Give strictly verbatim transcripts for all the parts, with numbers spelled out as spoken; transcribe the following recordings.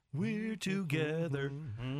We're together.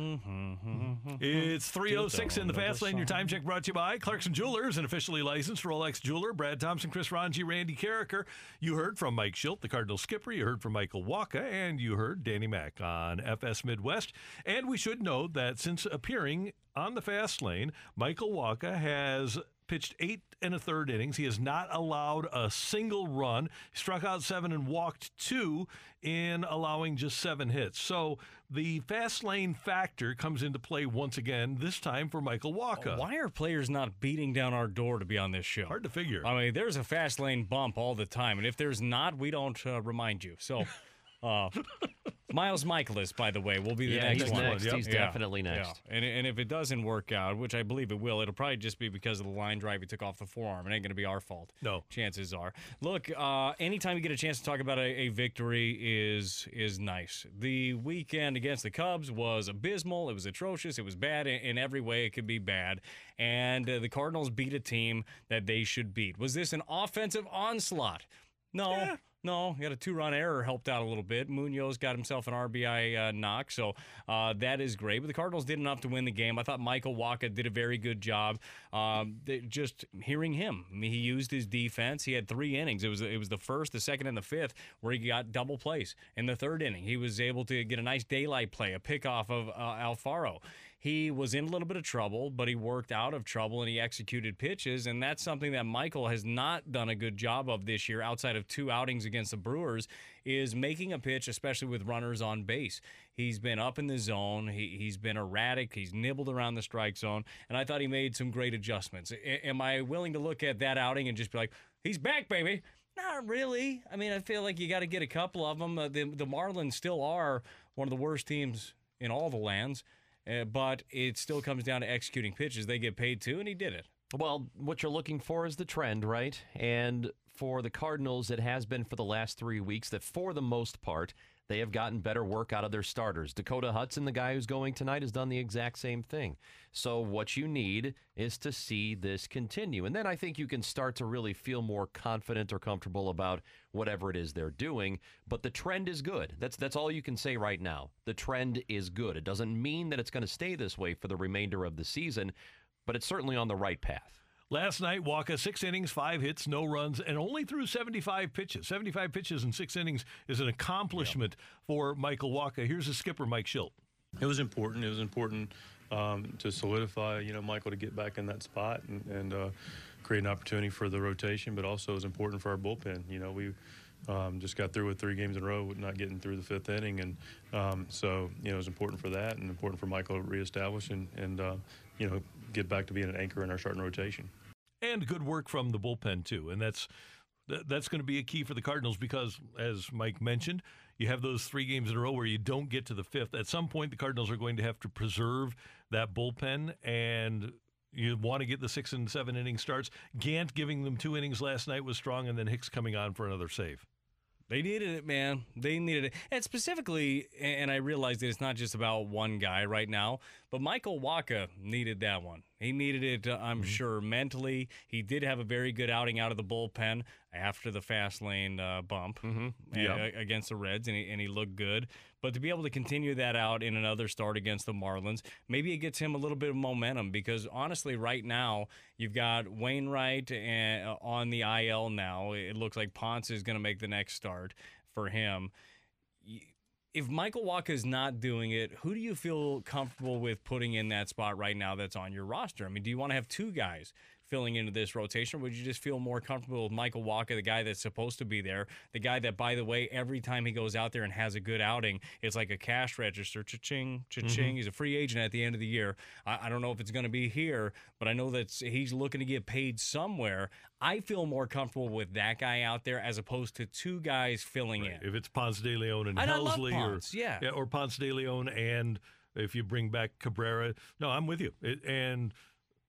It's three oh six in the Fast Lane. Your time check brought to you by Clarkson Jewelers, an officially licensed Rolex jeweler. Brad Thompson, Chris Ranji, Randy Carricker. You heard from Mike Schilt, the Cardinal skipper. You heard from Michael Waka, and you heard Danny Mac on F S Midwest. And we should note that since appearing on the Fast Lane, Michael Waka has pitched eight and a third innings. He has not allowed a single run. He struck out seven and walked two in allowing just seven hits. So the Fast Lane factor comes into play once again, this time for Michael Waka. Why are players not beating down our door to be on this show? Hard to figure. I mean, there's a Fast Lane bump all the time, and if there's not, we don't uh, remind you. So... Uh, Miles Michaelis, by the way, will be the yeah, next he's one. next. Yep. He's yeah. definitely next. Yeah. And, and if it doesn't work out, which I believe it will, it'll probably just be because of the line drive he took off the forearm. It ain't going to be our fault. No. Chances are. Look, uh, anytime you get a chance to talk about a, a victory is is nice. The weekend against the Cubs was abysmal. It was atrocious. It was bad in, in every way it could be bad. And uh, the Cardinals beat a team that they should beat. Was this an offensive onslaught? No. Yeah. No, he had a two-run error, helped out a little bit. Munoz got himself an R B I uh, knock, so uh, that is great. But the Cardinals did enough to win the game. I thought Michael Waka did a very good job. Um, they, just hearing him, I mean, he used his defense. He had three innings. It was it was the first, the second, and the fifth where he got double plays. In the third inning, he was able to get a nice daylight play, a pickoff of uh, Alfaro. He was in a little bit of trouble, but he worked out of trouble and he executed pitches, and that's something that Michael has not done a good job of this year outside of two outings against the Brewers, is making a pitch, especially with runners on base. He's been up in the zone. He, he's been erratic. He's nibbled around the strike zone, and I thought he made some great adjustments. A- am I willing to look at that outing and just be like, he's back, baby? Not really. I mean, I feel like you got to get a couple of them. Uh, the, the Marlins still are one of the worst teams in all the lands. Uh, but it still comes down to executing pitches. They get paid too, and he did it. Well, what you're looking for is the trend, right? And for the Cardinals, it has been for the last three weeks that for the most part, they have gotten better work out of their starters. Dakota Hudson, the guy who's going tonight, has done the exact same thing. So what you need is to see this continue. And then I think you can start to really feel more confident or comfortable about whatever it is they're doing. But the trend is good. That's that's all you can say right now. The trend is good. It doesn't mean that it's going to stay this way for the remainder of the season, but it's certainly on the right path. Last night, Waka, six innings, five hits, no runs, and only threw seventy-five pitches. seventy-five pitches in six innings is an accomplishment yeah. for Michael Waka. Here's the skipper, Mike Schilt. It was important. It was important um, to solidify, you know, Michael to get back in that spot and, and uh, create an opportunity for the rotation, but also it was important for our bullpen. You know, we um, just got through with three games in a row with not getting through the fifth inning, and um, so, you know, it was important for that and important for Michael to reestablish and, and uh, you know, get back to being an anchor in our starting rotation. And good work from the bullpen, too. And that's that's going to be a key for the Cardinals because, as Mike mentioned, you have those three games in a row where you don't get to the fifth. At some point, the Cardinals are going to have to preserve that bullpen, and you want to get the six and seven inning starts. Gant giving them two innings last night was strong, and then Hicks coming on for another save. They needed it, man. They needed it. And specifically, and I realize that it's not just about one guy right now, but Michael Waka needed that one. He needed it, uh, I'm mm-hmm. sure, mentally. He did have a very good outing out of the bullpen after the Fast Lane uh, bump mm-hmm. yep. a- against the Reds, and he, and he looked good. But to be able to continue that out in another start against the Marlins, maybe it gets him a little bit of momentum because, honestly, right now, you've got Wainwright and, uh, on the I L now. It looks like Ponce is going to make the next start for him. If Michael Waka is not doing it, who do you feel comfortable with putting in that spot right now that's on your roster? I mean, do you want to have two guys filling into this rotation, or would you just feel more comfortable with Michael Waka, the guy that's supposed to be there, the guy that, by the way, every time he goes out there and has a good outing, it's like a cash register, cha-ching, cha-ching. Mm-hmm. He's a free agent at the end of the year. I, I don't know if it's going to be here, but I know that he's looking to get paid somewhere. I feel more comfortable with that guy out there as opposed to two guys filling right. in. If it's Ponce de Leon and and Helsley, I love Ponce, or yeah. yeah, or Ponce de Leon, and if you bring back Cabrera, no, I'm with you. It, and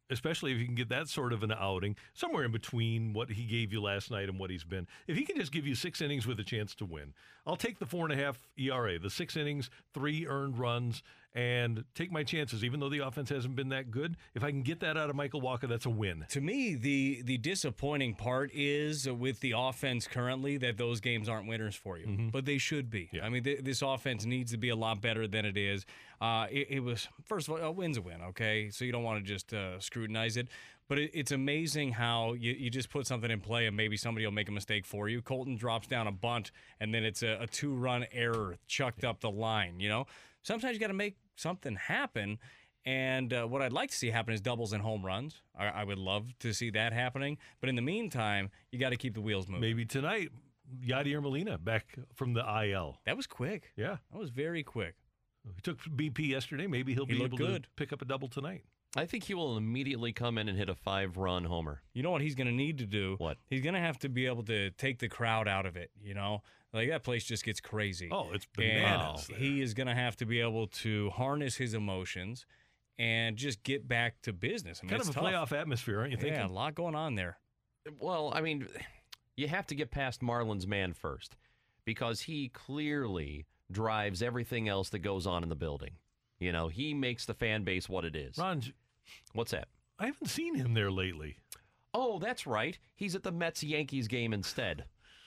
especially if you can get that sort of an outing, somewhere in between what he gave you last night and what he's been. If he can just give you six innings with a chance to win, I'll take the four and a half E R A, the six innings, three earned runs, and take my chances. Even though the offense hasn't been that good, if I can get that out of Michael Wacha, that's a win. To me, the the disappointing part is with the offense currently that those games aren't winners for you, mm-hmm. but they should be. Yeah. I mean, th- this offense needs to be a lot better than it is. Uh, it, it was, first of all, a win's a win, okay? So you don't want to just uh, scrutinize it. But it, it's amazing how you, you just put something in play and maybe somebody will make a mistake for you. Colton drops down a bunt, and then it's a, a two-run error chucked up the line, you know? Sometimes you got to make something happen. And uh, what I'd like to see happen is doubles and home runs. I, I would love to see that happening. But in the meantime, you got to keep the wheels moving. Maybe tonight, Yadier Molina back from the I L. That was quick. Yeah. That was very quick. He took B P yesterday. Maybe he'll He be looked able good. to pick up a double tonight. I think he will immediately come in and hit a five-run homer. You know what he's going to need to do? What? He's going to have to be able to take the crowd out of it, you know? Like, that place just gets crazy. Oh, it's And bananas. there. he is going to have to be able to harness his emotions and just get back to business. I mean, kind it's of a tough. playoff atmosphere, aren't you thinking? Yeah, a lot going on there. Well, I mean, you have to get past Marlon's man first because he clearly drives everything else that goes on in the building. You know, he makes the fan base what it is. Ron, What's that? I haven't seen him there lately. Oh, that's right. He's at the Mets-Yankees game instead.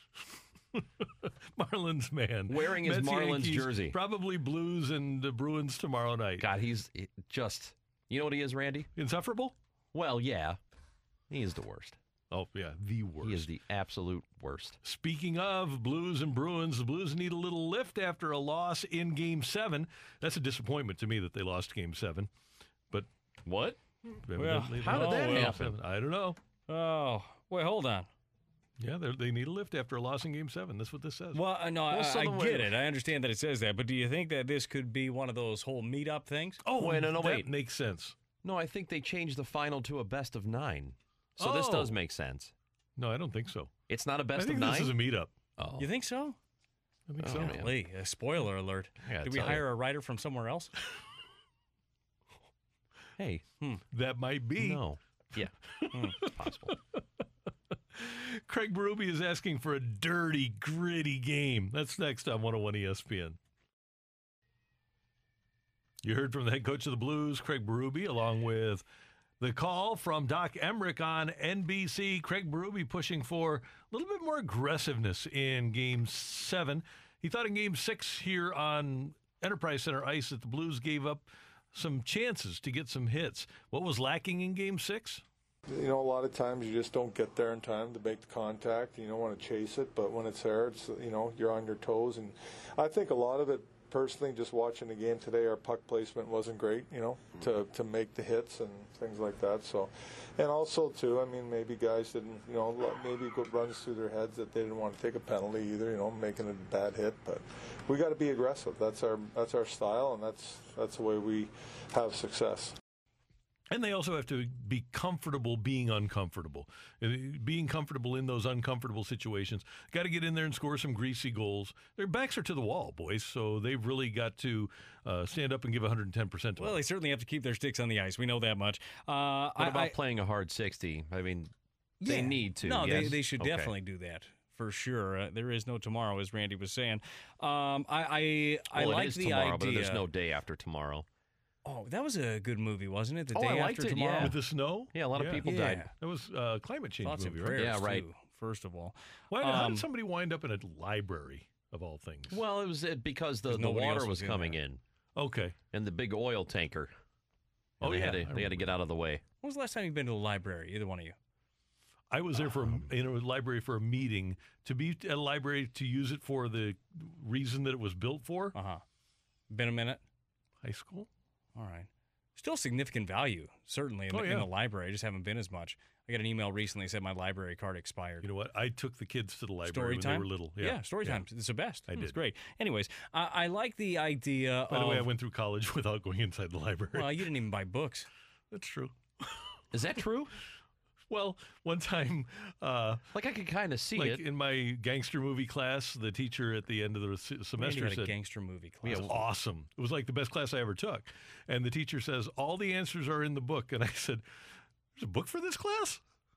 Marlins man. Wearing his Mets, Marlins Yankees, jersey. Probably Blues and the Bruins tomorrow night. God, he's just, you know what he is, Randy? Insufferable? Well, yeah. He is the worst. Oh, yeah, the worst. He is the absolute worst. Speaking of Blues and Bruins, the Blues need a little lift after a loss in Game seven. That's a disappointment to me that they lost Game seven. But What? evidently how they did that lost happen? Game seven. I don't know. Oh, wait, hold on. Yeah, they're- they need a lift after a loss in Game seven. That's what this says. Well, uh, no, I, so I then get wait- it. I understand that it says that, but do you think that this could be one of those whole meetup things? oh, wait, no, no, that wait. makes sense. No, I think they changed the final to a best of nine. So this Oh. does make sense. No, I don't think so. It's not a best I think of nine? this is a meetup. oh. You think so? I think Oh, so. man. Golly, a spoiler alert. I gotta Did we tell hire you. a writer from somewhere else? Hey, That might be. no. Yeah, it's possible. Craig Berube is asking for a dirty, gritty game. That's next on one oh one E S P N. You heard from the head coach of the Blues, Craig Berube, along with the call from Doc Emrick on N B C. Craig Berube pushing for a little bit more aggressiveness in Game seven. He thought in Game six here on Enterprise Center Ice that the Blues gave up some chances to get some hits. What was lacking in Game six? You know, a lot of times you just don't get there in time to make the contact. You don't want to chase it, but when it's there, it's, you know, you're on your toes. And I think a lot of it, personally, just watching the game today, our puck placement wasn't great, you know, to, to make the hits and things like that. So, and also, too, I mean, maybe guys didn't, you know, maybe it runs through their heads that they didn't want to take a penalty either, you know, making a bad hit. But we got to be aggressive. That's our that's our style, and that's that's the way we have success. And they also have to be comfortable being uncomfortable. And being comfortable in those uncomfortable situations. Got to get in there and score some greasy goals. Their backs are to the wall, boys, so they've really got to uh, stand up and give one hundred ten percent to Well, them. they certainly have to keep their sticks on the ice. We know that much. Uh, What I, about I, playing a hard sixty? I mean, they yeah. need to. No, yes? they, they should Okay. definitely do that for sure. Uh, there is no tomorrow, as Randy was saying. Um, I I, I Well, like it is the tomorrow, idea. but there's no day after tomorrow. Oh, that was a good movie, wasn't it? The Oh, day I after liked it, tomorrow. yeah. With the snow? Yeah, a lot of people Yeah. died. That was a climate change Thoughts movie, and right? prayers, Yeah, right. too, first of all. Why, how Um, did somebody wind up in a library, of all things? Well, it was uh, because the, 'Cause the nobody water else was was in coming there. in, Okay. and the big oil tanker. And Oh, they yeah, Had to, I they had to remember get out of the way. When was the last time you've been to a library, either one of you? I was there for a, in a library for a meeting. To be at a library to use it for the reason that it was built for, Uh-huh. Been a minute? high school. All right. Still significant value, certainly, in, Oh, the, yeah. in the library. I just haven't been as much. I got an email recently that said my library card expired. You know what? I took the kids to the library Story when time? they were little. Yeah, story time. It's the best. I It's did. great. Anyways, I, I like the idea By the of... way, I went through college without going inside the library. Well, you didn't even buy books. That's true. Is that true? Well, one time, uh, Like, I could kind of see like it. in my gangster movie class, the teacher at the end of the se- Randy semester had a said, gangster movie "It class. was awesome. It was like the best class I ever took." And the teacher says, "All the answers are in the book." And I said, There's a book for this class?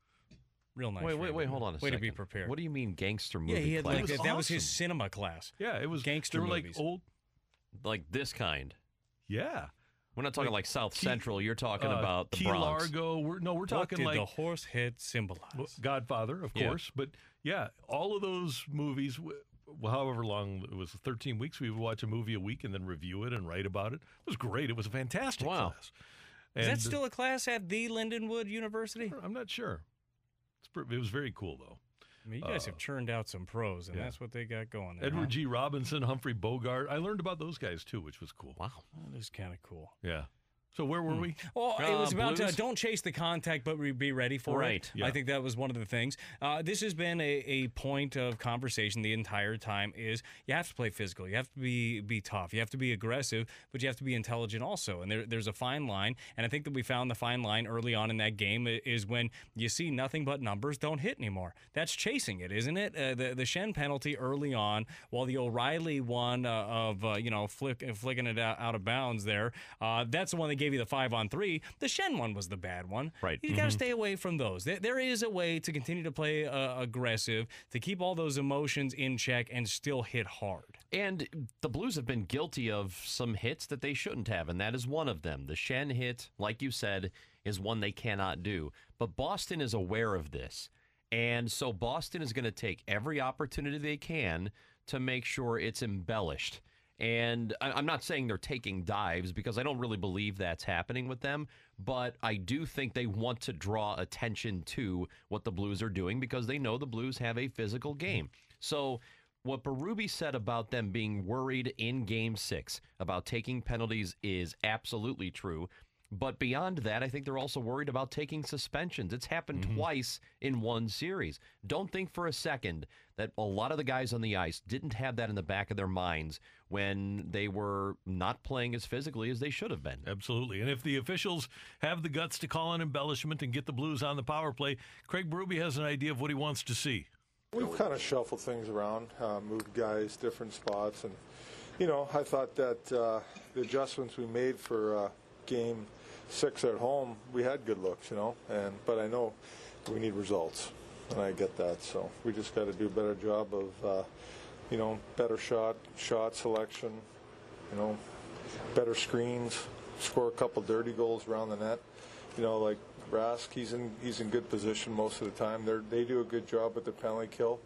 Real nice. Wait, wait, Randy. wait, hold on a Way second. to be prepared. What do you mean gangster movie yeah, he had class? like was that, that was his awesome. cinema class. Yeah, it was Gangster They were movies. like old. Like this kind. Yeah. We're not talking Like like, South Key- Central. You're talking Uh, about the Key Bronx. Largo. We're, no, we're What talking did like the horse head symbolize? Well, Godfather, of Yeah. course. But yeah, all of those movies, w- well, however long it was, thirteen weeks, we would watch a movie a week and then review it and write about it. It was great. It was a fantastic Wow. class. Is that And, still a class at the Lindenwood University? I'm not sure. It's, pr- it was very cool, though. I mean, you guys have churned out some pros, and yeah. that's what they got going there. Edward G. Robinson, Humphrey Bogart. I learned about those guys, too, which was cool. Wow. Huh? That is kind of cool. Yeah. So where were we? Well, it Uh, was about uh, Blues? don't chase the contact, but re- be ready for Right. it. Yeah. I think that was one of the things. Uh, this has been a, a point of conversation the entire time is you have to play physical. You have to be be tough. You have to be aggressive, but you have to be intelligent also. And there, there's a fine line. And I think that we found the fine line early on in that game i- is when you see nothing but numbers, don't hit anymore. That's chasing it, isn't it? Uh, the, the Shen penalty early on, while the O'Reilly one uh, of, uh, you know, flick, flicking it out, out of bounds there, uh, that's the one that gave you the five on three. The Shen one was the bad one. Right. You got to stay away from those. There, there is a way to continue to play uh, aggressive, to keep all those emotions in check and still hit hard. And the Blues have been guilty of some hits that they shouldn't have, and that is one of them. The Shen hit, like you said, is one they cannot do. But Boston is aware of this. And so Boston is going to take every opportunity they can to make sure it's embellished. And I- I'm not saying they're taking dives because I don't really believe that's happening with them, but I do think they want to draw attention to what the Blues are doing because they know the Blues have a physical game. So what Berube said about them being worried in Game six about taking penalties is absolutely true. But beyond that, I think they're also worried about taking suspensions. It's happened twice in one series. Don't think for a second that a lot of the guys on the ice didn't have that in the back of their minds when they were not playing as physically as they should have been. Absolutely. And if the officials have the guts to call an embellishment and get the Blues on the power play, Craig Berube has an idea of what he wants to see. We've kind of shuffled things around, uh, moved guys different spots, and you know, I thought that uh, the adjustments we made for uh, game six at home, we had good looks, you know, and but I know we need results, and I get that. So we just got to do a better job of, uh, you know, better shot, shot selection, you know, better screens, score a couple dirty goals around the net, you know, like Rask, he's in he's in good position most of the time. They they do a good job with the penalty kill,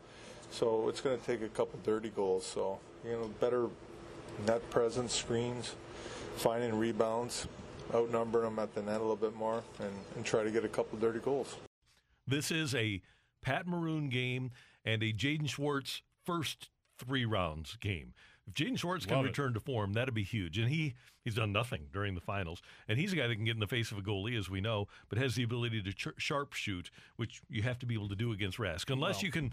so it's going to take a couple dirty goals. So you know, better net presence, screens, finding rebounds, outnumbering them at the net a little bit more, and, and try to get a couple dirty goals. This is a Pat Maroon game and a Jaden Schwartz first three rounds game. If Jaden Schwartz can Love it. return to form, that'd be huge. And he he's done nothing during the finals. And he's a guy that can get in the face of a goalie, as we know, but has the ability to ch- sharp shoot, which you have to be able to do against Rask. Unless Well. you can,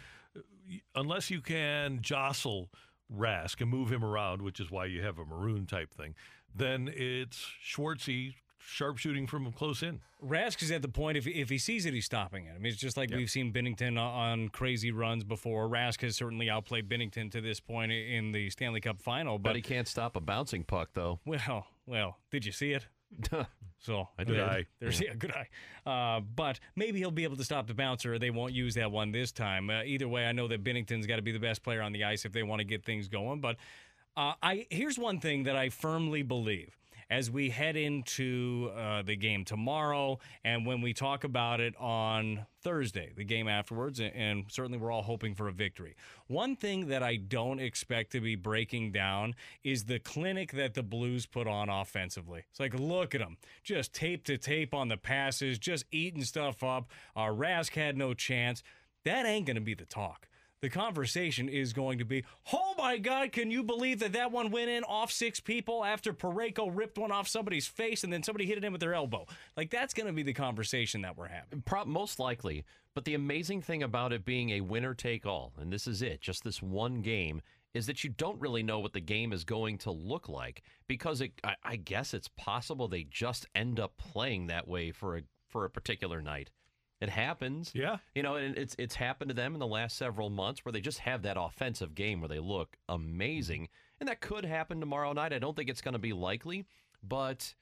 unless you can jostle Rask and move him around, which is why you have a Maroon type thing, then it's Schwartzy sharp shooting from close in. Rask is at the point, if, if he sees it, he's stopping it. I mean, it's just like we've seen Binnington on crazy runs before. Rask has certainly outplayed Binnington to this point in the Stanley Cup final. But But, he can't stop a bouncing puck, though. well, well, did you see it? So I Good did. eye. There's yeah, good eye. Uh, but maybe he'll be able to stop the bouncer. They won't use that one this time. Uh, either way, I know that Binnington's got to be the best player on the ice if they want to get things going. But uh, I here's one thing that I firmly believe as we head into uh, the game tomorrow and when we talk about it on Thursday, the game afterwards, and, and certainly we're all hoping for a victory. One thing that I don't expect to be breaking down is the clinic that the Blues put on offensively. It's like, look at them, just tape to tape on the passes, just eating stuff up. Uh, Rask had no chance. That ain't going to be the talk. The conversation is going to be, oh my God, can you believe that that one went in off six people after Parayko ripped one off somebody's face and then somebody hit it in with their elbow? Like, that's going to be the conversation that we're having. Pro- most likely. But the amazing thing about it being a winner-take-all, and this is it, just this one game, is that you don't really know what the game is going to look like because it, I, I guess it's possible they just end up playing that way for a for a particular night. It happens. Yeah. You know, and it's it's happened to them in the last several months where they just have that offensive game where they look amazing. And that could happen tomorrow night. I don't think it's going to be likely, but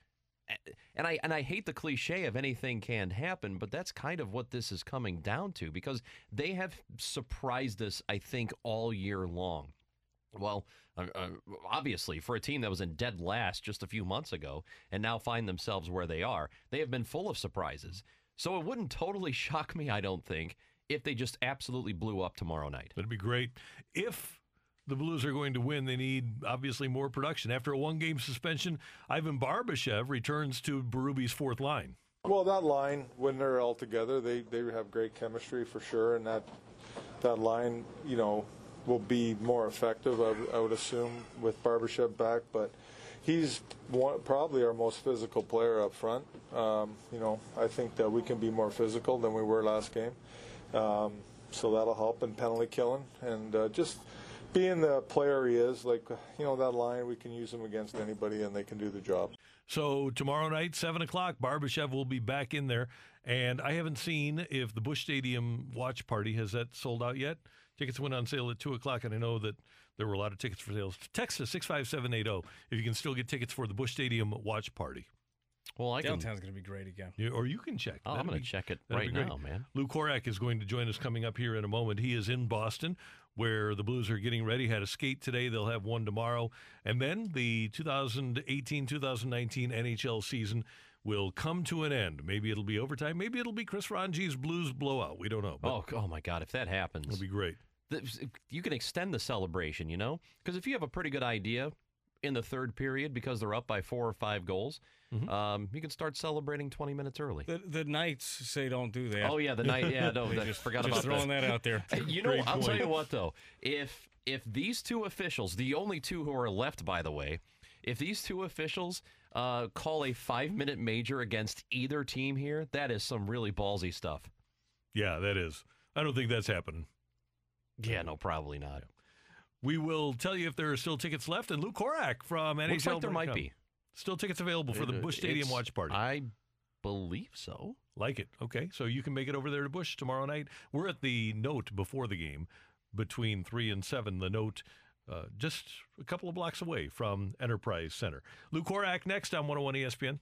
And I and I hate the cliche of anything can happen, but that's kind of what this is coming down to, because they have surprised us, I think, all year long. Well, uh, uh, obviously, for a team that was in dead last just a few months ago and now find themselves where they are, they have been full of surprises. So it wouldn't totally shock me, I don't think, if they just absolutely blew up tomorrow night. That'd be great. If the Blues are going to win, they need, obviously, more production. After a one-game suspension, Ivan Barbashev returns to Berube's fourth line. Well, that line, when they're all together, they, they have great chemistry for sure, and that that line, you know, will be more effective, I, I would assume, with Barbashev back. But he's one, probably our most physical player up front. Um, you know, I think that we can be more physical than we were last game. Um, so that'll help in penalty killing. And uh, just being the player he is, like, you know, that line, we can use him against anybody and they can do the job. So tomorrow night, seven o'clock, Barbashev will be back in there. And I haven't seen if the Busch Stadium watch party, has that sold out yet? Tickets went on sale at two o'clock, and I know that there were a lot of tickets for sales. Text us six five seven eight zero if you can still get tickets for the Busch Stadium watch party. Well, I can, Downtown's going to be great again. You, or you can check. Oh, That'd I'm going be- to check it that'd right be great. now, man. Lou Korak is going to join us coming up here in a moment. He is in Boston, where the Blues are getting ready. Had a skate today. They'll have one tomorrow. And then the twenty eighteen twenty nineteen N H L season will come to an end. Maybe it'll be overtime. Maybe it'll be Chris Ranji's Blues blowout. We don't know. But Oh, oh my God, if that happens. it'll be great. the- you can extend the celebration, you know? Because if you have a pretty good idea in the third period because they're up by four or five goals, Mhm. um, you can start celebrating twenty minutes early. The, the Knights say don't do that. Oh, yeah, the night. Yeah, no, They I just, forgot just about throwing that. that out there. You know, Great I'll tell point. you what, though. If if these two officials, the only two who are left, by the way, if these two officials uh, call a five-minute major against either team here, that is some really ballsy stuff. Yeah, that is. I don't think that's happening. Yeah, no, probably not. We will tell you if there are still tickets left. And Lou Korak from N H L. Looks like there might be. Still tickets available for the It- Busch Stadium it's- watch party. I believe so. Like it. Okay. So you can make it over there to Busch tomorrow night. We're at the Note before the game between three and seven. The Note uh, just a couple of blocks away from Enterprise Center. Lou Korak next on one oh one E S P N.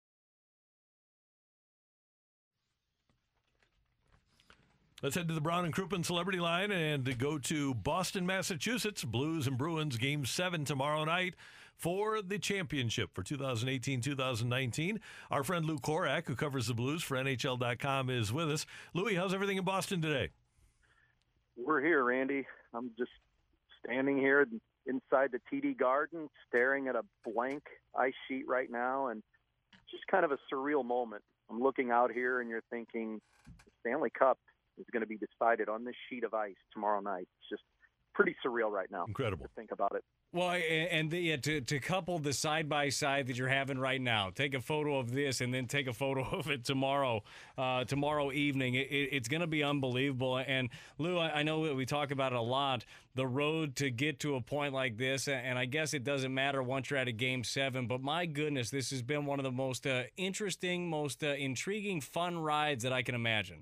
Let's head to the Brown and Crouppen Celebrity Line and go to Boston, Massachusetts. Blues and Bruins game seven tomorrow night for the championship for twenty eighteen twenty nineteen. Our friend Lou Korak, who covers the Blues for N H L dot com, is with us. Louis, how's everything in Boston today? We're here, Randy. I'm just standing here inside the T D Garden, staring at a blank ice sheet right now, and it's just kind of a surreal moment. I'm looking out here, and you're thinking, the Stanley Cup is going to be decided on this sheet of ice tomorrow night. It's just pretty surreal right now. Incredible. To think about it. Well, and, and the, yeah, to, to couple the side-by-side that you're having right now, take a photo of this and then take a photo of it tomorrow uh, tomorrow evening. It, it, it's going to be unbelievable. And, Lou, I, I know that we talk about it a lot, the road to get to a point like this, and I guess it doesn't matter once you're at a Game seven, but my goodness, this has been one of the most uh, interesting, most uh, intriguing, fun rides that I can imagine.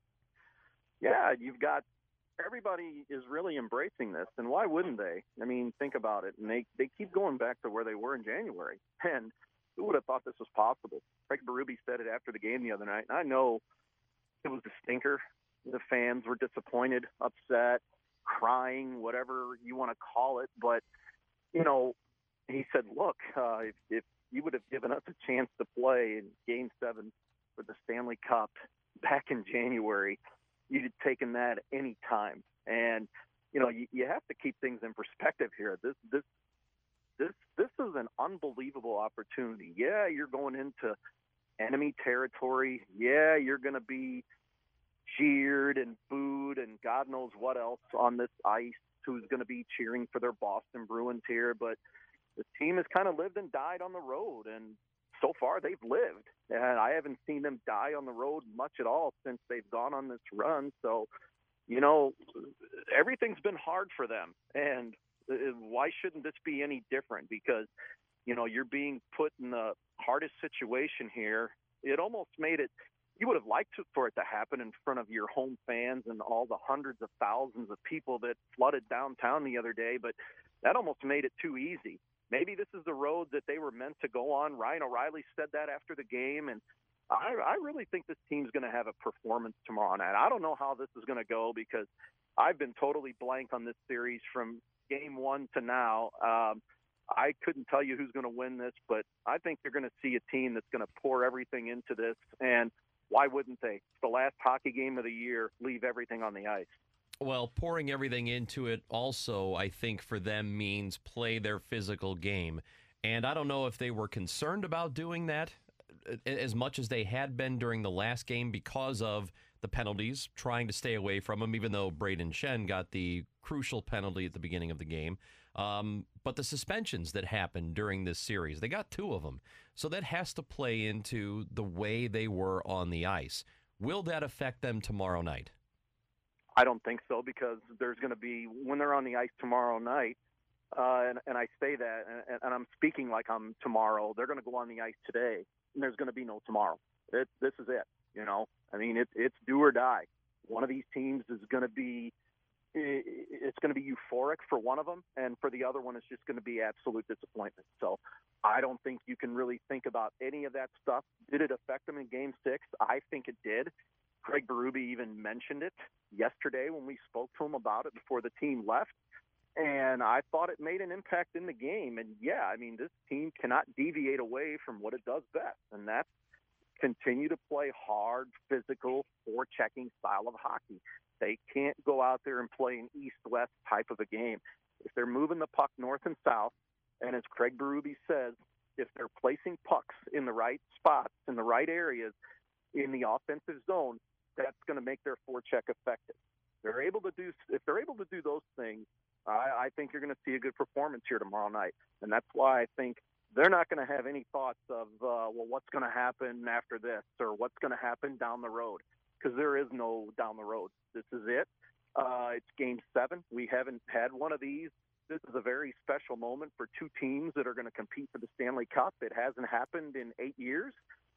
Yeah, you've got everybody is really embracing this, and why wouldn't they? I mean, think about it. And they, they keep going back to where they were in January. And who would have thought this was possible? Craig Berube said it after the game the other night, and I know it was a stinker. The fans were disappointed, upset, crying, whatever you want to call it. But, you know, he said, look, uh, if, if you would have given us a chance to play in Game seven for the Stanley Cup back in January, you'd have taken that any time. And, you know, you, you have to keep things in perspective here. This, this, this, this is an unbelievable opportunity. Yeah, you're going into enemy territory. Yeah, you're going to be cheered and booed and God knows what else on this ice, who's going to be cheering for their Boston Bruins here. But the team has kind of lived and died on the road, and so far they've lived. And I haven't seen them die on the road much at all since they've gone on this run. So, you know, everything's been hard for them. And why shouldn't this be any different? Because, you know, you're being put in the hardest situation here. It almost made it, you would have liked to, for it to happen in front of your home fans and all the hundreds of thousands of people that flooded downtown the other day, but that almost made it too easy. maybe this is the road that they were meant to go on. Ryan O'Reilly said that after the game, and I, I really think this team's going to have a performance tomorrow night. I don't know how this is going to go because I've been totally blank on this series from game one to now. Um, I couldn't tell you who's going to win this, but I think you're going to see a team that's going to pour everything into this. And why wouldn't they? It's the last hockey game of the year. Leave everything on the ice. Well, pouring everything into it also, I think, for them means play their physical game. And I don't know if they were concerned about doing that as much as they had been during the last game because of the penalties, trying to stay away from them, even though Braden Shen got the crucial penalty at the beginning of the game. Um, but the suspensions that happened during this series, they got two of them. So that has to play into the way they were on the ice. Will that affect them tomorrow night? I don't think so, because there's going to be, when they're on the ice tomorrow night, uh, and, and I say that, and, and I'm speaking like I'm tomorrow, they're going to go on the ice today, and there's going to be no tomorrow. It, this is it, you know? I mean, it, it's do or die. One of these teams is going to be, it's going to be euphoric for one of them, and for the other one, it's just going to be absolute disappointment. So I don't think you can really think about any of that stuff. Did it affect them in Game six? I think it did. Craig Berube even mentioned it yesterday when we spoke to him about it before the team left, and I thought it made an impact in the game. And, yeah, I mean, this team cannot deviate away from what it does best, and that's continue to play hard, physical, forechecking style of hockey. They can't go out there and play an east-west type of a game. If they're moving the puck north and south, and as Craig Berube says, if they're placing pucks in the right spots, in the right areas, in the offensive zone, that's going to make their forecheck effective. They're able to do if they're able to do those things, I, I think you're going to see a good performance here tomorrow night, and that's why I think they're not going to have any thoughts of uh, well, what's going to happen after this or what's going to happen down the road, because there is no down the road. This is it. Uh, it's Game Seven. We haven't had one of these. This is a very special moment for two teams that are going to compete for the Stanley Cup. It hasn't happened in eight years.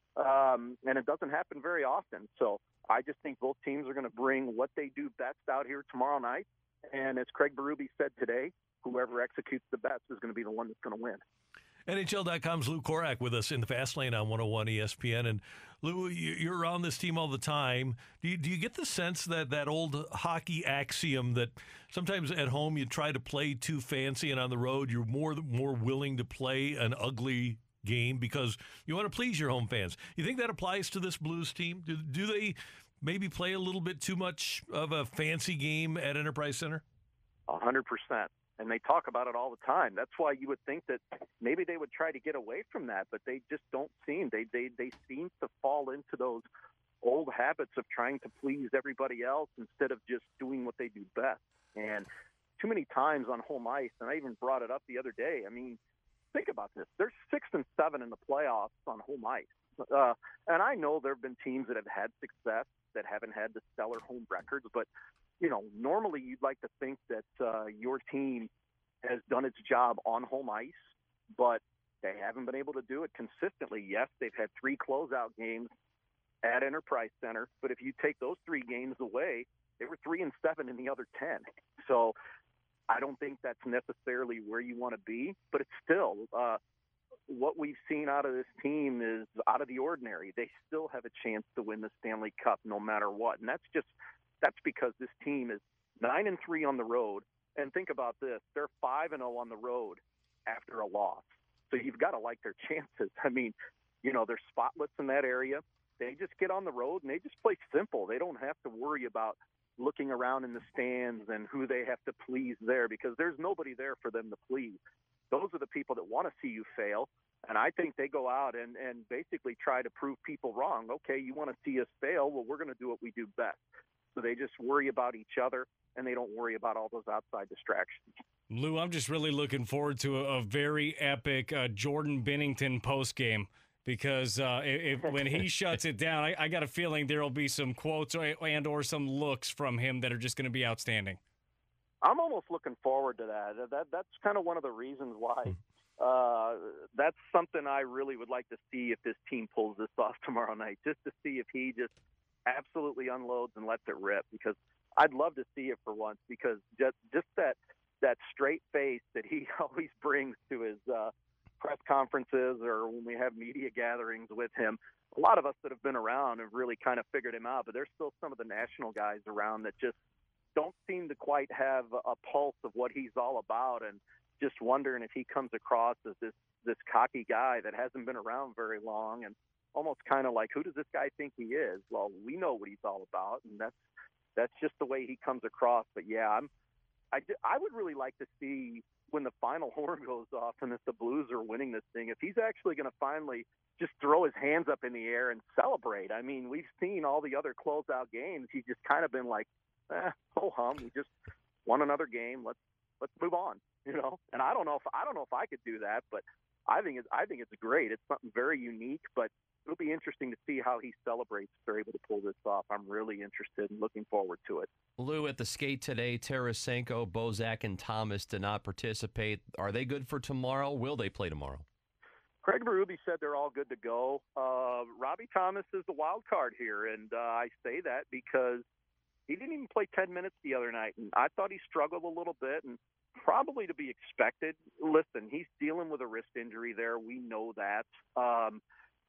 Um, and it doesn't happen very often. So I just think both teams are going to bring what they do best out here tomorrow night. And as Craig Berube said today, whoever executes the best is going to be the one that's going to win. N H L dot com's Lou Korak with us in the Fast Lane on one oh one E S P N. And Lou, you're around this team all the time. Do you, do you get the sense that that old hockey axiom that sometimes at home you try to play too fancy and on the road you're more more willing to play an ugly game because you want to please your home fans? You think that applies to this Blues team? Do, do they maybe play a little bit too much of a fancy game at Enterprise Center? A hundred percent. And they talk about it all the time. That's why you would think that maybe they would try to get away from that, but they just don't seem. They they they seem to fall into those old habits of trying to please everybody else instead of just doing what they do best. And too many times on home ice, and I even brought it up the other day. I mean, think about this. They're six and seven in the playoffs on home ice. Uh, and I know there have been teams that have had success that haven't had the stellar home records, but you know, normally you'd like to think that uh, your team has done its job on home ice, but they haven't been able to do it consistently. Yes, they've had three closeout games at Enterprise Center, but if you take those three games away, they were three and seven in the other ten. So I don't think that's necessarily where you want to be, but it's still uh, what we've seen out of this team is out of the ordinary. They still have a chance to win the Stanley Cup no matter what, and that's just That's because this team is nine and three on the road, and think about this: they're five and zero on the road after a loss. So you've got to like their chances. I mean, you know, they're spotless in that area. They just get on the road and they just play simple. They don't have to worry about looking around in the stands and who they have to please there, because there's nobody there for them to please. Those are the people that want to see you fail. And I think they go out and, and basically try to prove people wrong. Okay, you want to see us fail? Well, we're going to do what we do best. So they just worry about each other, and they don't worry about all those outside distractions. Lou, I'm just really looking forward to a, a very epic uh, Jordan Binnington postgame, because uh, if, when he shuts it down, I, I got a feeling there will be some quotes or, and or some looks from him that are just going to be outstanding. I'm almost looking forward to that. That That's kind of one of the reasons why. Uh, that's something I really would like to see if this team pulls this off tomorrow night, just to see if he just absolutely unloads and lets it rip, because I'd love to see it for once, because just just that that straight face that he always brings to his uh, press conferences or when we have media gatherings with him. A lot of us that have been around have really kind of figured him out, but there's still some of the national guys around that just don't seem to quite have a pulse of what he's all about, and just wondering if he comes across as this, this cocky guy that hasn't been around very long, and almost kind of like, who does this guy think he is? Well, we know what he's all about, and that's that's just the way he comes across. But yeah, I'm I, I would really like to see when the final horn goes off and if the Blues are winning this thing, if he's actually going to finally just throw his hands up in the air and celebrate. I mean, we've seen all the other closeout games. He's just kind of been like, eh, ho hum, we just won another game. Let's let's move on, you know. And I don't know if I don't know if I could do that, but I think it's I think it's great. It's something very unique, but it'll be interesting to see how he celebrates if they're able to pull this off. I'm really interested and looking forward to it. Lou, at the skate today, Tarasenko, Bozak, and Thomas did not participate. Are they good for tomorrow? Will they play tomorrow? Craig Berube said they're all good to go. Uh, Robbie Thomas is the wild card here, and uh, I say that because he didn't even play ten minutes the other night, and I thought he struggled a little bit, and probably to be expected. Listen, he's dealing with a wrist injury there. We know that. Um,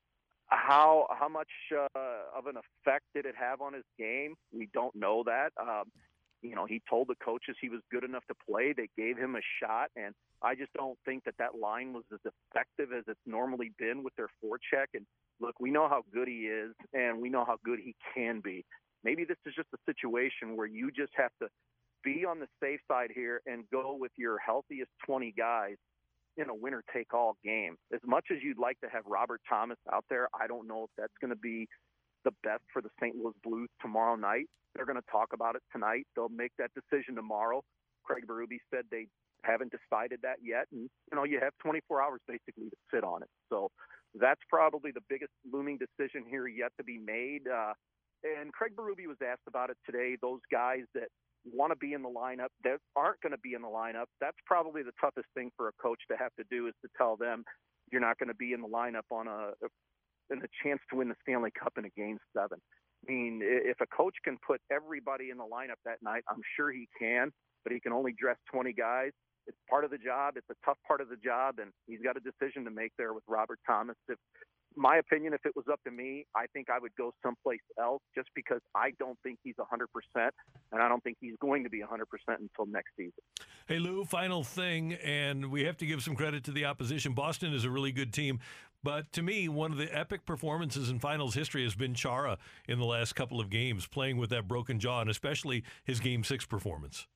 how how much uh, of an effect did it have on his game? We don't know that. Um, you know, he told the coaches he was good enough to play. They gave him a shot, and I just don't think that that line was as effective as it's normally been with their forecheck. And look, we know how good he is, and we know how good he can be. Maybe this is just a situation where you just have to be on the safe side here and go with your healthiest twenty guys in a winner-take-all game. As much as you'd like to have Robert Thomas out there, I don't know if that's going to be the best for the Saint Louis Blues tomorrow night. They're going to talk about it tonight. They'll make that decision tomorrow. Craig Berube said they haven't decided that yet. And, you know, you have twenty-four hours basically to sit on it. So that's probably the biggest looming decision here yet to be made. Uh, and Craig Berube was asked about it today. Those guys that want to be in the lineup that aren't going to be in the lineup, that's probably the toughest thing for a coach to have to do, is to tell them you're not going to be in the lineup on a, a, in a chance to win the Stanley Cup in a game seven. I mean, if a coach can put everybody in the lineup that night, I'm sure he can, but he can only dress twenty guys. It's part of the job. It's a tough part of the job, and he's got a decision to make there with Robert Thomas. If, my opinion, if it was up to me, I think I would go someplace else, just because I don't think he's one hundred percent, and I don't think he's going to be one hundred percent until next season. Hey, Lou, final thing, and we have to give some credit to the opposition. Boston is a really good team, but to me, one of the epic performances in finals history has been Chara in the last couple of games, playing with that broken jaw, and especially his Game six performance.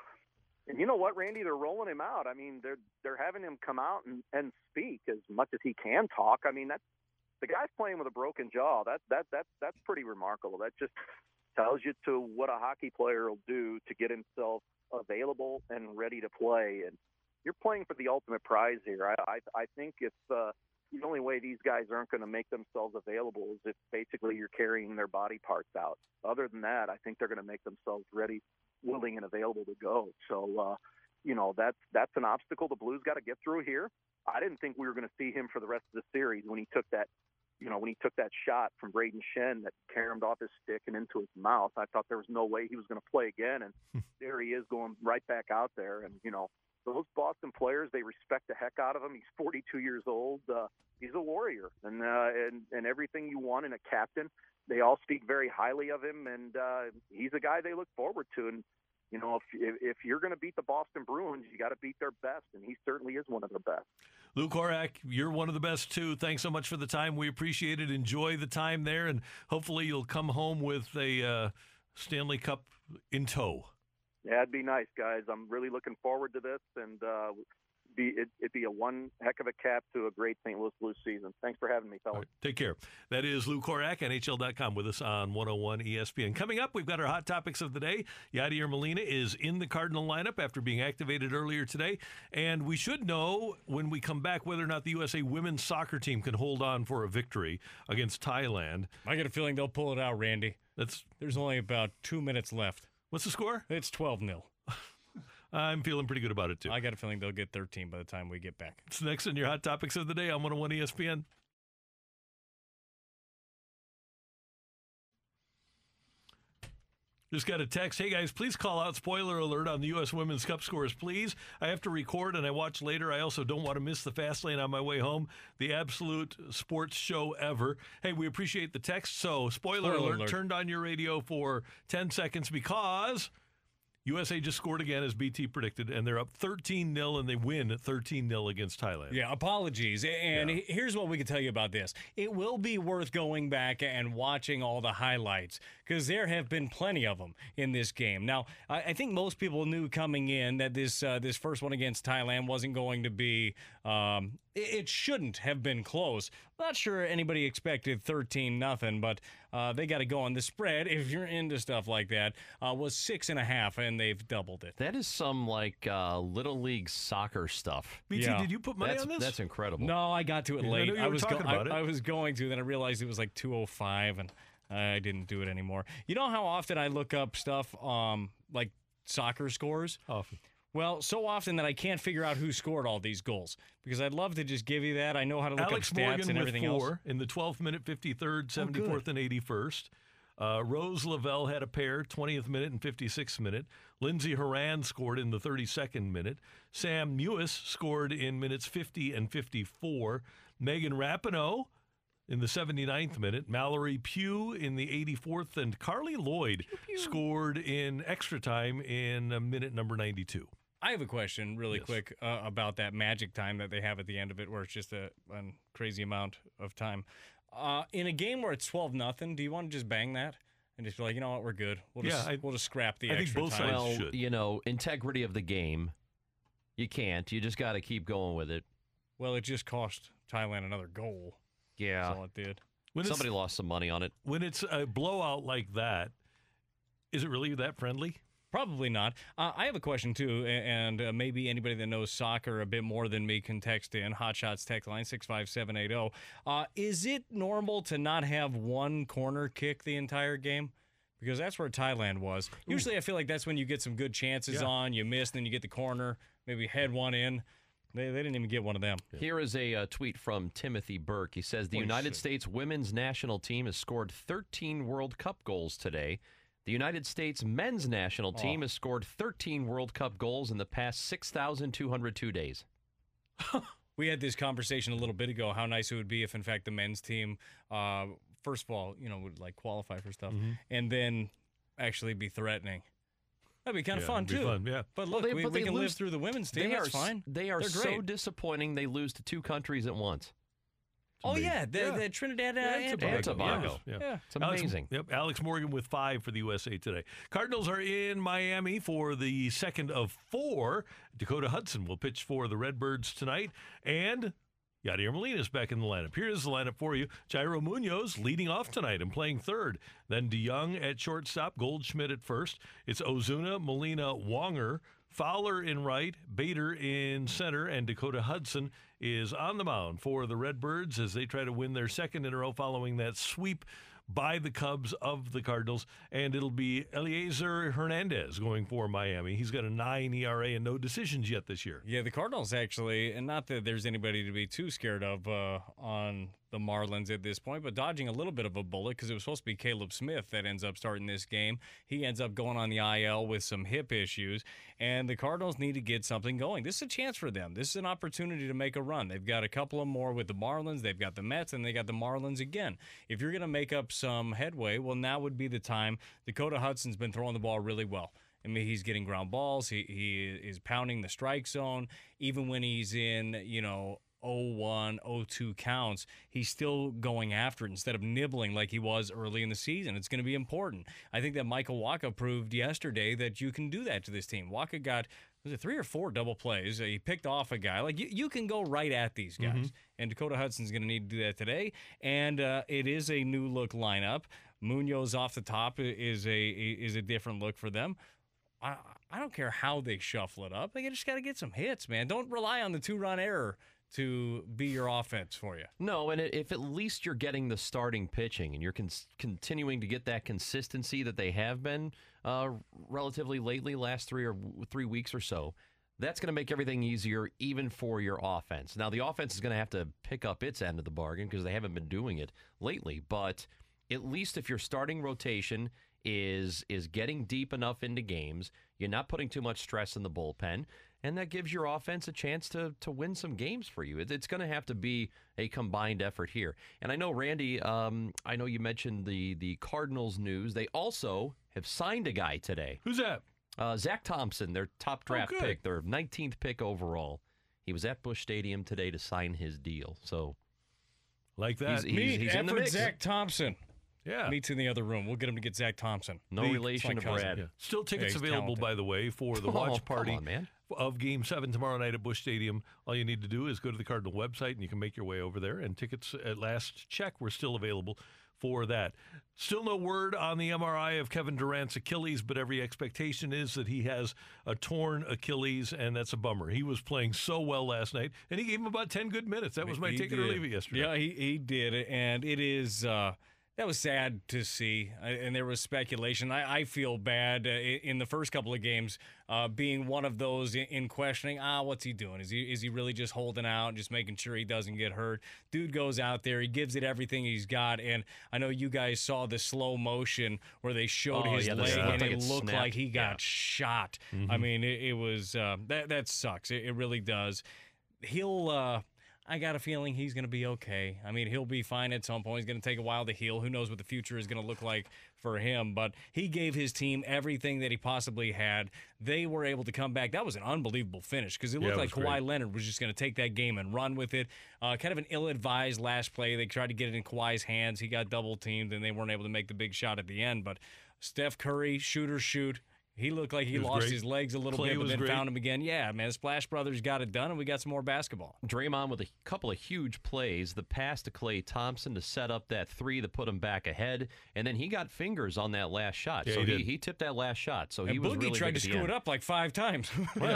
And you know what, Randy? They're rolling him out. I mean, they're they're having him come out and, and speak as much as he can talk. I mean, that's the guy's playing with a broken jaw. That that that that's pretty remarkable. That just tells you to what a hockey player will do to get himself available and ready to play. And you're playing for the ultimate prize here. I I, I think if uh, the only way these guys aren't going to make themselves available is if basically you're carrying their body parts out. Other than that, I think they're going to make themselves ready, willing, and available to go. So, uh, you know, that's that's an obstacle the Blues got to get through here. I didn't think we were going to see him for the rest of the series when he took that, you know, when he took that shot from Braden Shen that caromed off his stick and into his mouth. I thought there was no way he was going to play again, and there he is going right back out there. And, you know, those Boston players, they respect the heck out of him. He's forty-two years old. Uh, he's a warrior, and, uh, and and everything you want in a captain. They all speak very highly of him, and uh, he's a guy they look forward to. And, you know, if if, if you're going to beat the Boston Bruins, you got to beat their best, and he certainly is one of the best. Lou Korak, you're one of the best, too. Thanks so much for the time. We appreciate it. Enjoy the time there, and hopefully you'll come home with a uh, Stanley Cup in tow. Yeah, it'd be nice, guys. I'm really looking forward to this, and uh, be it, it'd be a one heck of a cap to a great Saint Louis Blues season. Thanks for having me, fellas. Right, take care. That is Lou Korak, N H L dot com, with us on one oh one E S P N. Coming up, we've got our hot topics of the day. Yadier Molina is in the Cardinal lineup after being activated earlier today, and we should know when we come back whether or not the U S A women's soccer team can hold on for a victory against Thailand. I get a feeling they'll pull it out, Randy. That's There's only about two minutes left. What's the score? It's twelve nil. I'm feeling pretty good about it, too. I got a feeling they'll get thirteen by the time we get back. It's next in your hot topics of the day on one oh one E S P N. Just got a text. Hey, guys, please call out spoiler alert on the U S Women's Cup scores, please. I have to record and I watch later. I also don't want to miss the fast lane on my way home. The absolute sports show ever. Hey, we appreciate the text. So, spoiler, Spoiler alert, alert. turned on your radio for ten seconds because U S A just scored again, as B T predicted, and they're up thirteen nil, and they win thirteen nil against Thailand. Yeah, apologies. And Yeah. here's what we can tell you about this. It will be worth going back and watching all the highlights because there have been plenty of them in this game. Now, I, I think most people knew coming in that this uh, this first one against Thailand wasn't going to be, um, it, it shouldn't have been close. Not sure anybody expected thirteen nothing, but uh, they got to go on. The spread, if you're into stuff like that, uh, was six and a half, and they've doubled it. That is some like uh, little league soccer stuff. B T, Yeah. did you put money That's on this? that's incredible. No, I got to it Yeah, I late. knew you were was talking about I, it. I was going to, then I realized it was like two oh five, and I didn't do it anymore. You know how often I look up stuff, um, like soccer scores? Often. Well, so often that I can't figure out who scored all these goals because I'd love to just give you that. I know how to look Alex up stats Morgan and with everything four else. in the twelfth minute, fifty-third, seventy-fourth, good. and eighty-first. Uh, Rose Lavelle had a pair, twentieth minute and fifty-sixth minute. Lindsey Horan scored in the thirty-second minute. Sam Mewis scored in minutes fifty and fifty-four. Megan Rapinoe in the seventy-ninth minute. Mallory Pugh in the eighty-fourth. And Carly Lloyd scored in extra time in uh, minute number ninety-two. I have a question really Yes. quick uh, about that magic time that they have at the end of it where it's just a, a crazy amount of time. Uh, in a game where it's twelve nothing, do you want to just bang that and just be like, you know what, we're good. We'll just, Yeah, I- we'll just scrap the I think extra both time. sides Well, should. you know, integrity of the game. You can't. You just got to keep going with it. Well, it just cost Thailand another goal. Yeah. That's all it did. When Somebody it's, lost some money on it. when it's a blowout like that, is it really that friendly? Probably not. Uh, I have a question too, a- and uh, maybe anybody that knows soccer a bit more than me can text in. Hot Shots text line six five seven eight zero. Uh, is it normal to not have one corner kick the entire game? Because that's where Thailand was. Usually, I feel like that's when you get some good chances Yeah. on, you miss, then you get the corner, maybe head one in. They, they didn't even get one of them. Here is a uh, tweet from Timothy Burke. He says the Holy United shit. States women's national team has scored thirteen World Cup goals today. The United States men's national team has scored thirteen World Cup goals in the past six thousand two hundred two days. We had this conversation a little bit ago. How nice it would be if, in fact, the men's team, uh, first of all, you know, would like qualify for stuff, Mm-hmm. and then actually be threatening. That'd be kind of Yeah, fun it'd be too. fun, yeah. But look, They- we, but we they can lose- live through the women's team. They That's are s- fine. They are They're so great. disappointing. They lose to two countries at once. Oh amazing. yeah, the, Yeah. the Trinidad uh, Yeah, and Tobago. And Tobago. Yeah. Yeah. It's amazing. Alex, yep, Alex Morgan with five for the U S A today. Cardinals are in Miami for the second of four. Dakota Hudson will pitch for the Redbirds tonight. And Yadier Molina is back in the lineup. Here's the lineup for you. Jairo Munoz leading off tonight and playing third. Then DeYoung at shortstop, Goldschmidt at first. It's Ozuna, Molina, Wonger, Fowler in right, Bader in center, and Dakota Hudson is on the mound for the Redbirds as they try to win their second in a row following that sweep by the Cubs of the Cardinals. And it'll be Eliezer Hernandez going for Miami. He's got a nine E R A and no decisions yet this year. Yeah, the Cardinals actually, and not that there's anybody to be too scared of uh, on the Marlins at this point, but dodging a little bit of a bullet because it was supposed to be Caleb Smith that ends up starting this game. He ends up going on the I L with some hip issues, and the Cardinals need to get something going. This is a chance for them. This is an opportunity to make a run. They've got a couple of more with the Marlins. They've got the Mets, and they got the Marlins again. If you're going to make up some headway, well, now would be the time. Dakota Hudson's been throwing the ball really well. I mean, he's getting ground balls. He he is pounding the strike zone. Even when he's in, you know, oh one, oh two counts, he's still going after it instead of nibbling like he was early in the season. It's going to be important. I think that Michael Wacha proved yesterday that you can do that to this team. Wacha got, was it three or four double plays? He picked off a guy. Like, you, you can go right at these guys. Mm-hmm. And Dakota Hudson's going to need to do that today. And uh, it is a new look lineup. Munoz off the top is a is a different look for them. I, I don't care how they shuffle it up. They just got to get some hits, man. Don't rely on the two-run error to be your offense for you. No, and if at least you're getting the starting pitching and you're con- continuing to get that consistency that they have been uh, relatively lately, last three or three weeks or so, that's going to make everything easier even for your offense. Now, the offense is going to have to pick up its end of the bargain because they haven't been doing it lately, but at least if your starting rotation is is getting deep enough into games. You're not putting too much stress in the bullpen, and that gives your offense a chance to to win some games for you. It, it's going to have to be a combined effort here. And I know, Randy, um, I know you mentioned the the Cardinals news. They also have signed a guy today. Who's that? Uh, Zach Thompson, their top draft good. pick, their nineteenth pick overall. He was at Busch Stadium today to sign his deal. So Like that. he's, he's, Meet he's in the effort mix. Zach Thompson. yeah. Meets in the other room. We'll get him to get Zach Thompson. No The- relation it's to my cousin. Brad. Yeah. Still tickets he's available, talented. by the way, for the Oh, watch come party on, man. of Game seven tomorrow night at Busch Stadium. All you need to do is go to the Cardinal website, and you can make your way over there. And tickets at last check were still available for that. Still no word on the M R I of Kevin Durant's Achilles, but every expectation is that he has a torn Achilles, and that's a bummer. He was playing so well last night, and he gave him about ten good minutes. That was my He take it or did. leave it yesterday. Yeah, he, he did. And it is, uh, that was sad to see. I- And there was speculation. I, I feel bad uh, i- in the first couple of games uh, being one of those in, in questioning, ah, what's he doing? Is he is he really just holding out and just making sure he doesn't get hurt? Dude goes out there, he gives it everything he's got. And I know you guys saw the slow motion where they showed Oh, his yeah, the leg snap. and Looked like it it looked snapped. like he got Yeah. shot. I mean, it, it was, uh, that, that sucks. It, it really does. He'll, uh, I got a feeling he's going to be okay. I mean, he'll be fine at some point. He's going to take a while to heal. Who knows what the future is going to look like for him? But he gave his team everything that he possibly had. They were able to come back. That was an unbelievable finish because it Yeah, looked it like was Kawhi great. Leonard was just going to take that game and run with it. Uh, kind of an ill-advised last play. They tried to get it in Kawhi's hands. He got double-teamed, and they weren't able to make the big shot at the end. But Steph Curry, shooter shoot. He looked like he He was lost great. his legs a little Clay bit, but was then great. found him again. Yeah, man, the Splash Brothers got it done, and we got some more basketball. Draymond with a couple of huge plays. The pass to Klay Thompson to set up that three to put him back ahead, and then he got fingers on that last shot. Yeah, so he he, did. he tipped that last shot. So he And was Boogie really tried big to at the screw end. it up like five times.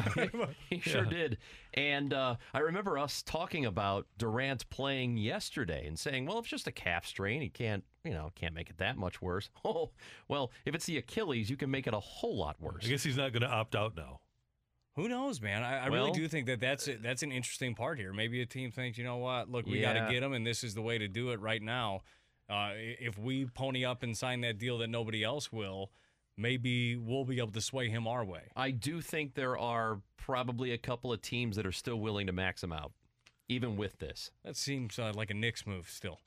He sure did. And uh, I remember us talking about Durant playing yesterday and saying, well, if it's just a calf strain, he can't, you know, can't make it that much worse. Oh, well, if it's the Achilles, you can make it a whole lot worse. I guess he's not going to opt out now. Who knows, man? I, I Well- really do think that that's it. That's an interesting part here. Maybe a team thinks, you know what? Look, we got Yeah. to get him, and this is the way to do it right now. Uh, i- if we pony up and sign that deal that nobody else will, maybe we'll be able to sway him our way. I do think there are probably a couple of teams that are still willing to max him out, even with this. That seems uh, like a Knicks move still.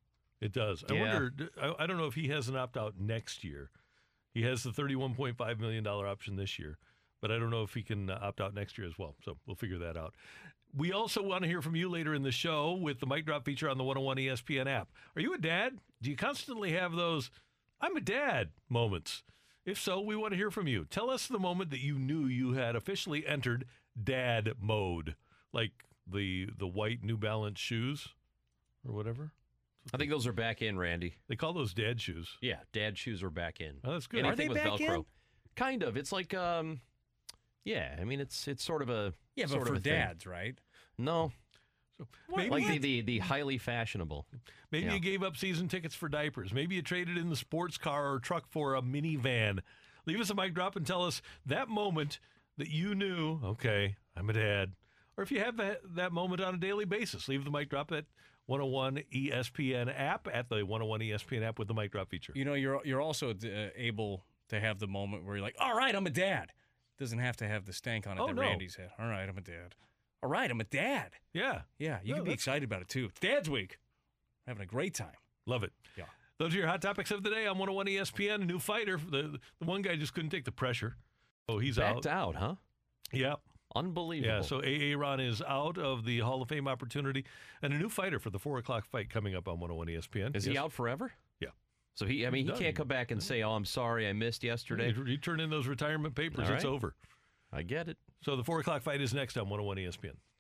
It does. I Yeah. wonder, d- I, I don't know if he has an opt out next year. He has the thirty-one point five million dollars option this year, but I don't know if he can uh, opt out next year as well. So we'll figure that out. We also want to hear from you later in the show with the Mic Drop feature on the one oh one E S P N app. Are you a dad? Do you constantly have those I'm a dad moments? If so, we want to hear from you. Tell us the moment that you knew you had officially entered dad mode, like the the white New Balance shoes or whatever. I think those are back in, Randy. They call those dad shoes. Yeah, dad shoes are back in. Oh, that's good. Are Anything they with back Velcro. in? Kind of. It's like, um, yeah, I mean, it's it's sort of a Yeah, but sort for of a thing. dads, right? No, Maybe, like the, the the highly fashionable. maybe yeah. you gave up season tickets for diapers. Maybe you traded in the sports car or truck for a minivan. Leave us a mic drop and tell us that moment that you knew, okay, I'm a dad. Or if you have that, that moment on a daily basis, leave the mic drop at one oh one E S P N app, at the one oh one E S P N app with the mic drop feature. You know, you're you're also uh, able to have the moment where you're like, all right, I'm a dad. Doesn't have to have the stank on it Oh, that no. Randy's had. All right, I'm a dad. All right, I'm a dad. Yeah, Yeah, you No, can be that's- excited about it too. It's Dad's Week. Having a great time. love it. Yeah. Those are your hot topics of the day on one oh one E S P N. A new fighter. The, the one guy just couldn't take the pressure. Oh, he's Backed out. out, huh? Yeah. Unbelievable. Yeah, so Aaron is out of the Hall of Fame opportunity, and a new fighter for the four o'clock fight coming up on one oh one E S P N. Is Yes. he out forever? Yeah. So he, I mean, he Done. can't come back and say, "Oh, I'm sorry, I missed yesterday." You, you turn in those retirement papers, All it's right. over. I get it. So the four o'clock fight is next on one oh one E S P N.